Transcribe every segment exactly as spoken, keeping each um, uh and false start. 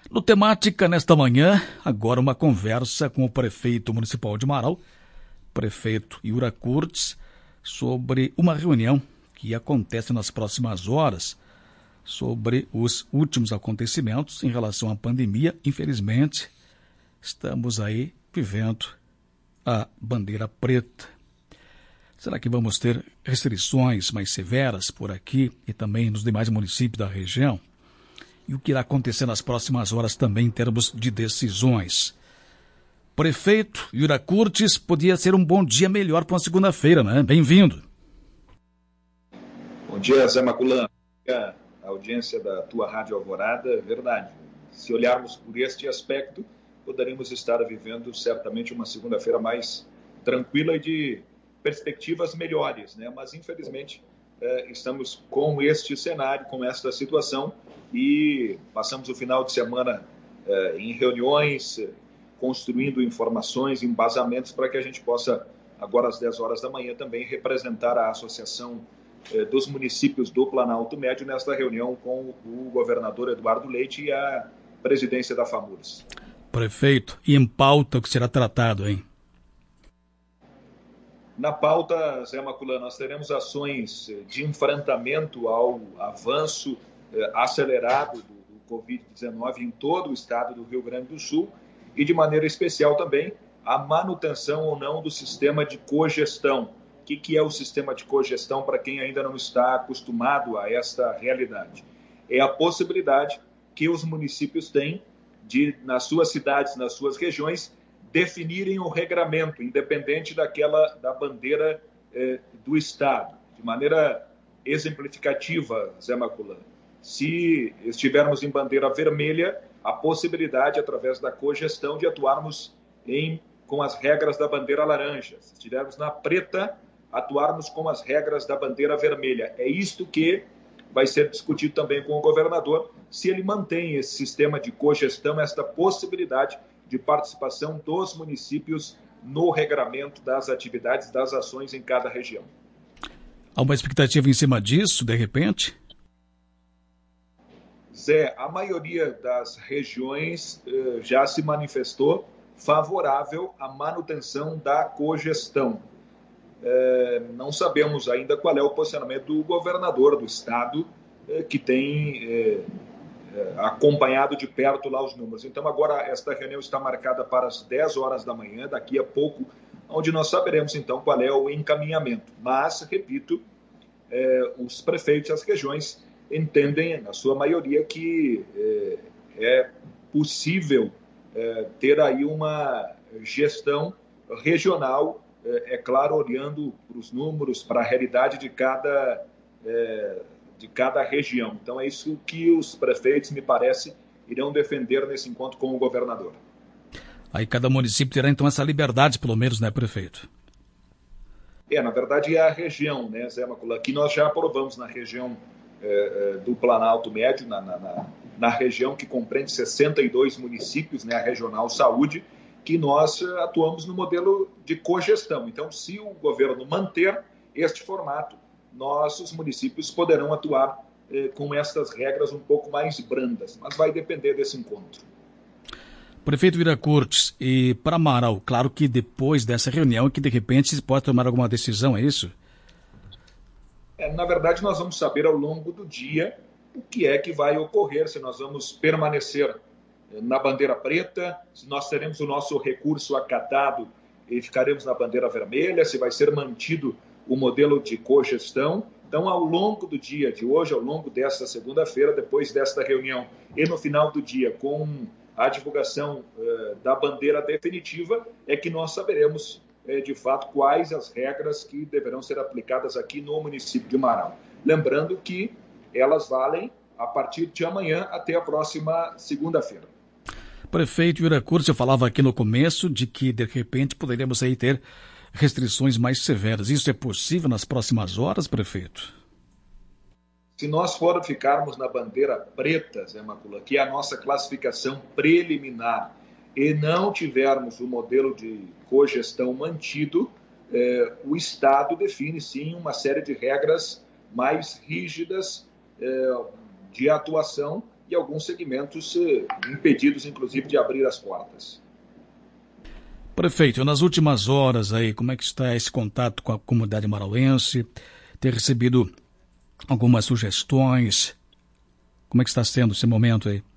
No Temática, nesta manhã, agora uma conversa com o prefeito municipal de Marau, prefeito Yura Kurtz, sobre uma reunião que acontece nas próximas horas, sobre os últimos acontecimentos em relação à pandemia. Infelizmente, estamos aí vivendo a bandeira preta. Será que vamos ter restrições mais severas por aqui e também nos demais municípios da região? E o que irá acontecer nas próximas horas também em termos de decisões? Prefeito Yura Kurtz, podia ser um bom dia melhor para uma segunda-feira, né? Bem-vindo. Bom dia, Zé Maculan. A audiência da tua Rádio Alvorada, é verdade. Se olharmos por este aspecto, poderíamos estar vivendo certamente uma segunda-feira mais tranquila e de perspectivas melhores, né? Mas, infelizmente, eh, estamos com este cenário, com esta situação, e passamos o final de semana eh, em reuniões, eh, construindo informações, embasamentos, para que a gente possa, agora às dez horas da manhã, também representar a Associação eh, dos Municípios do Planalto Médio nesta reunião com o governador Eduardo Leite e a presidência da FAMURS. Prefeito, e em pauta o que será tratado, hein? Na pauta, Zé Maculan, nós teremos ações de enfrentamento ao avanço eh, acelerado do, do covid dezenove em todo o estado do Rio Grande do Sul e, de maneira especial também, a manutenção ou não do sistema de cogestão. O que, que é o sistema de cogestão para quem ainda não está acostumado a esta realidade? É a possibilidade que os municípios têm de, nas suas cidades, nas suas regiões, definirem o regramento, independente daquela da bandeira eh, do Estado, de maneira exemplificativa, Zé Maculan. Se estivermos em bandeira vermelha, a possibilidade, através da cogestão, de atuarmos em, com as regras da bandeira laranja. Se estivermos na preta, atuarmos com as regras da bandeira vermelha. É isto que vai ser discutido também com o governador, se ele mantém esse sistema de cogestão, esta possibilidade de participação dos municípios no regramento das atividades, das ações em cada região. Há uma expectativa em cima disso, de repente? Zé, a maioria das regiões eh, já se manifestou favorável à manutenção da cogestão. Eh, não sabemos ainda qual é o posicionamento do governador do estado, eh, que tem eh, acompanhado de perto lá os números. Então, agora, esta reunião está marcada para as dez horas da manhã, daqui a pouco, onde nós saberemos, então, qual é o encaminhamento. Mas, repito, eh, os prefeitos das regiões entendem, na sua maioria, que eh, é possível eh, ter aí uma gestão regional, eh, é claro, olhando para os números, para a realidade de cada eh, de cada região. Então, é isso que os prefeitos, me parece, irão defender nesse encontro com o governador. Aí cada município terá, então, essa liberdade, pelo menos, né, prefeito? É, na verdade, é a região, né, Zé Maculan, que nós já aprovamos na região eh, do Planalto Médio, na, na, na região que compreende sessenta e dois municípios, né, a Regional Saúde, que nós atuamos no modelo de cogestão. Então, se o governo manter este formato, nossos municípios poderão atuar eh, com essas regras um pouco mais brandas, mas vai depender desse encontro. Prefeito Yura Kurtz, e para Marau, claro que depois dessa reunião que de repente se pode tomar alguma decisão, é isso? É, na verdade, nós vamos saber ao longo do dia o que é que vai ocorrer, se nós vamos permanecer na bandeira preta, se nós teremos o nosso recurso acatado e ficaremos na bandeira vermelha, se vai ser mantido o modelo de cogestão. Então, ao longo do dia de hoje, ao longo desta segunda-feira, depois desta reunião e no final do dia, com a divulgação eh, da bandeira definitiva, é que nós saberemos, eh, de fato, quais as regras que deverão ser aplicadas aqui no município de Marau. Lembrando que elas valem a partir de amanhã até a próxima segunda-feira. Prefeito Yura Kurtz, eu falava aqui no começo de que, de repente, poderíamos aí ter restrições mais severas. Isso é possível nas próximas horas, prefeito? Se nós for ficarmos na bandeira preta, Zé Maculan, que é a nossa classificação preliminar, e não tivermos o modelo de cogestão mantido, eh, o Estado define, sim, uma série de regras mais rígidas eh, de atuação e alguns segmentos impedidos, inclusive, de abrir as portas. Prefeito, nas últimas horas aí, como é que está esse contato com a comunidade marauense? Ter recebido algumas sugestões? Como é que está sendo esse momento aí?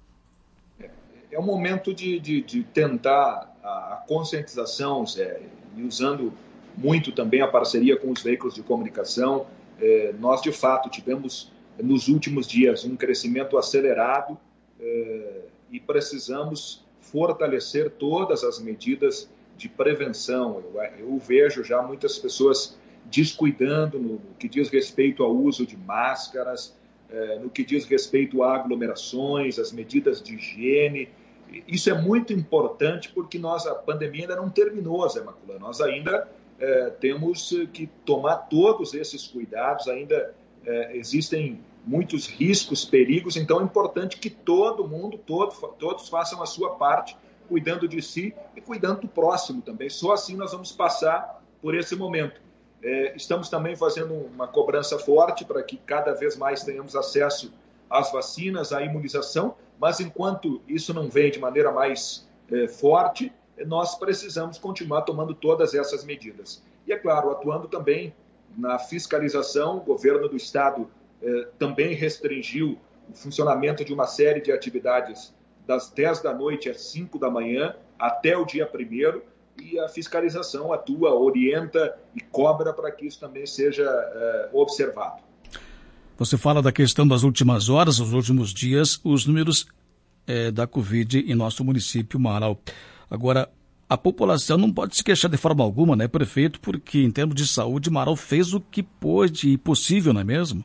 É um momento de, de, de tentar a, a conscientização, Zé, e usando muito também a parceria com os veículos de comunicação. É, nós, de fato, tivemos nos últimos dias um crescimento acelerado é, e precisamos fortalecer todas as medidas de prevenção. Eu, eu vejo já muitas pessoas descuidando no, no que diz respeito ao uso de máscaras, é, no que diz respeito a aglomerações, as medidas de higiene. Isso é muito importante porque nós, a pandemia ainda não terminou, Zé Maculano. Nós ainda é, temos que tomar todos esses cuidados, ainda é, existem muitos riscos, perigos, então é importante que todo mundo, todo, todos façam a sua parte, cuidando de si e cuidando do próximo também. Só assim nós vamos passar por esse momento. É, estamos também fazendo uma cobrança forte para que cada vez mais tenhamos acesso às vacinas, à imunização, mas enquanto isso não vem de maneira mais é, forte, nós precisamos continuar tomando todas essas medidas. E, é claro, atuando também na fiscalização, o governo do Estado eh, também restringiu o funcionamento de uma série de atividades das dez da noite às cinco da manhã até o dia primeiro, e a fiscalização atua, orienta e cobra para que isso também seja eh, observado. Você fala da questão das últimas horas, nos últimos dias, os números eh, da Covid em nosso município, Marau. Agora, a população não pode se queixar de forma alguma, né, prefeito, porque em termos de saúde, Marau fez o que pôde e possível, não é mesmo?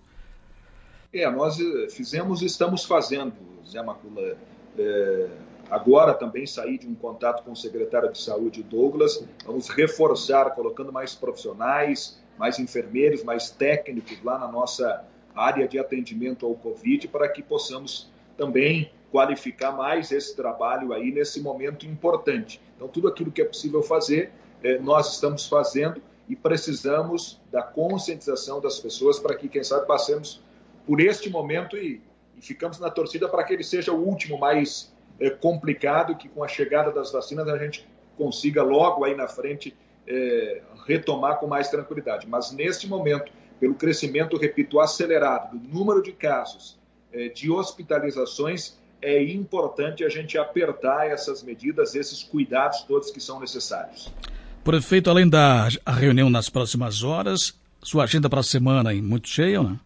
É, nós fizemos e estamos fazendo, Zé Macula. É, agora também saí de um contato com o secretário de Saúde, Douglas. Vamos reforçar, colocando mais profissionais, mais enfermeiros, mais técnicos lá na nossa área de atendimento ao Covid, para que possamos também qualificar mais esse trabalho aí nesse momento importante. Então, tudo aquilo que é possível fazer, eh, nós estamos fazendo e precisamos da conscientização das pessoas para que, quem sabe, passemos por este momento e, e ficamos na torcida para que ele seja o último mais eh, complicado, que com a chegada das vacinas a gente consiga logo aí na frente eh, retomar com mais tranquilidade. Mas, neste momento, pelo crescimento, repito, acelerado do número de casos, eh, de hospitalizações, é importante a gente apertar essas medidas, esses cuidados todos que são necessários. Prefeito, além da reunião nas próximas horas, sua agenda para a semana é muito cheia, ou não?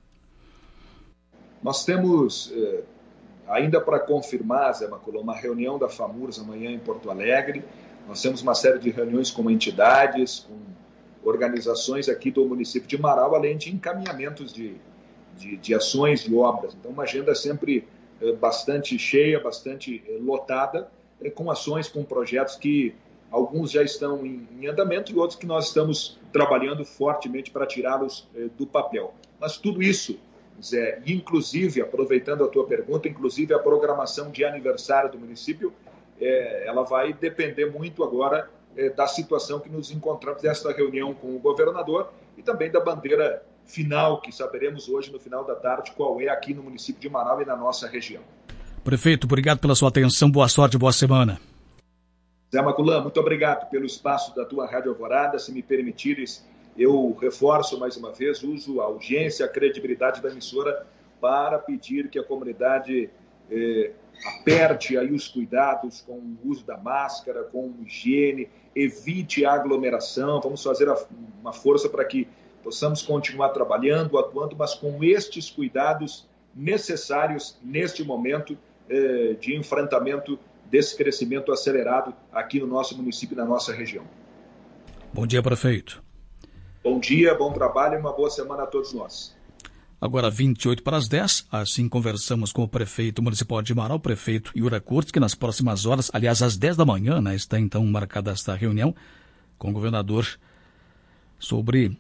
Nós temos, eh, ainda para confirmar, Zé Maculão, uma reunião da FAMURS amanhã em Porto Alegre. Nós temos uma série de reuniões com entidades, com organizações aqui do município de Marau, além de encaminhamentos de, de, de ações, de obras. Então, uma agenda sempre bastante cheia, bastante lotada, com ações, com projetos que alguns já estão em, em andamento e outros que nós estamos trabalhando fortemente para tirá-los do papel. Mas tudo isso, Zé, inclusive, aproveitando a tua pergunta, inclusive a programação de aniversário do município, é, ela vai depender muito agora é, da situação que nos encontramos nesta reunião com o governador e também da bandeira final, que saberemos hoje no final da tarde qual é aqui no município de Marau e na nossa região. Prefeito, obrigado pela sua atenção, boa sorte, boa semana. Zé Maculã, muito obrigado pelo espaço da tua Rádio Alvorada. Se me permitires, eu reforço mais uma vez, uso a urgência, a credibilidade da emissora para pedir que a comunidade eh, aperte aí os cuidados com o uso da máscara, com higiene, evite a aglomeração. Vamos fazer a, uma força para que possamos continuar trabalhando, atuando, mas com estes cuidados necessários neste momento eh, de enfrentamento desse crescimento acelerado aqui no nosso município e na nossa região. Bom dia, prefeito. Bom dia, bom trabalho e uma boa semana a todos nós. Agora vinte e oito para as dez, assim conversamos com o prefeito municipal de Marau, o prefeito Yura Kurtz, que nas próximas horas, aliás, às dez da manhã, né, está então marcada esta reunião com o governador sobre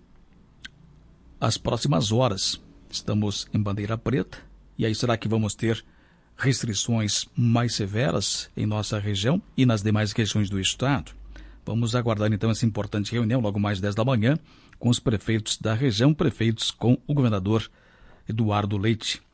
as próximas horas. Estamos em bandeira preta, e aí será que vamos ter restrições mais severas em nossa região e nas demais regiões do estado? Vamos aguardar então essa importante reunião, logo mais dez da manhã, com os prefeitos da região, prefeitos com o governador Eduardo Leite.